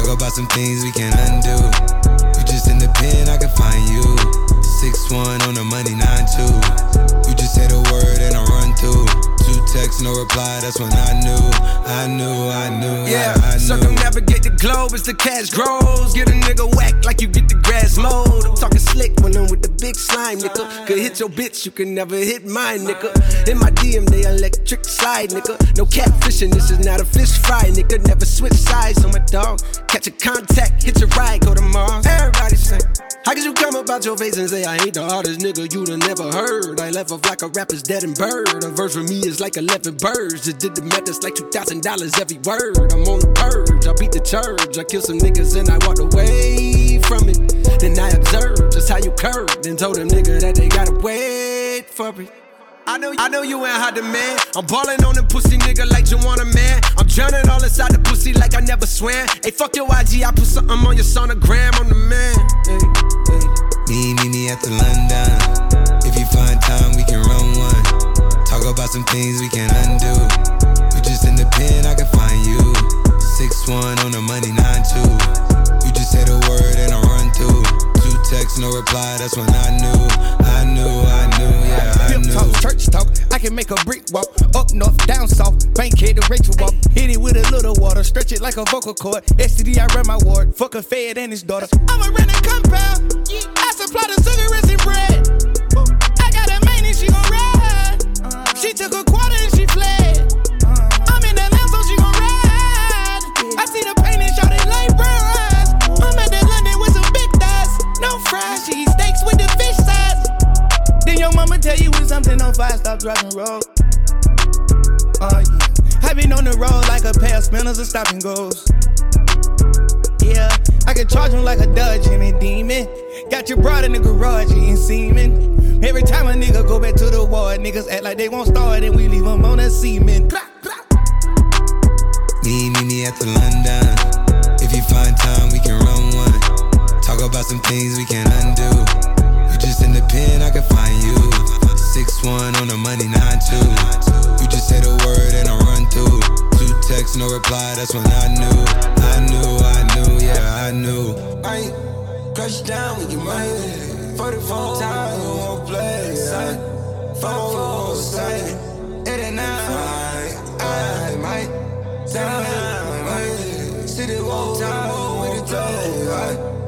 about some things we can't undo. You just in the pen, I can find you. 6'1" on the money, 9'2". You just say the word and I run through. 2 texts, no reply, that's when I knew. Yeah, circumnavigate the globe as the cash grows. Get a nigga whack like you get the grass mowed. I'm talking slick when I'm with the big slime, nigga. Could hit your bitch, you can never hit mine, nigga. In my DM, they electric slide, nigga. No catfishing, this is not a fish fry, nigga. Never switch sides on my dog. Catch a contact, hit your ride, go to Mars. Everybody say, how could you come about your face and say I ain't the hardest nigga you'd have never heard? I left off like a rapper's dead and bird. A verse for me is like 11 birds. Just did the math, that's like $2,000 every word. I'm on the purge, I beat the church. I killed some niggas and I walked away from it. Then I observed just how you curved and told them nigga that they gotta wait for it. I know you ain't hot demand. I'm ballin' on them pussy nigga like you want a man. I'm drowning all inside the pussy like I never swam. Hey, fuck your IG, I put something on your sonogram. I'm the man. Hey, hey. Meet me at the London. If you find time, we can run one. Talk about some things we can't undo. You just in the pen, I can find you. 6'1" on the money, 9'2". You just say the word and I run through. 2 texts, no reply, that's when I knew, yeah, I knew. Talk, church talk, I can make a brick walk. Up north, down south, Bankhead to Rachel walk. Hit it with a little water, stretch it like a vocal cord. STD, I run my ward, fuck a fed and his daughter. I'm a renting compound, I supply the cigarettes and bread. I got a main and she gon' ride. She took a quarter and she fled. I'm in that lamb so she gon' ride. I see the pain and shot it like brown eyes. I'm at that London with some big thighs. No fries, she eat steaks with the fish size. Then your mama tell you when something on fire, stop driving road. Oh yeah, I been on the road like a pair of spinners and stop and goes. Yeah, I can charge him like a Dodge and a demon. Got your broad in the garage eating semen. Every time a nigga go back to the war, niggas act like they won't start and we leave them on a semen. Meet me at the London. If you find time, we can run one. Talk about some things we can't undo. You just in the pen, I can find you. 6'1" on the money, 9'2". You just say the word and I run through. 2 texts, no reply, that's when I knew, yeah, I knew. I crush down with your money. 44 times, you won't play. 4 sight. It ain't now. I might down. City wall time with the door.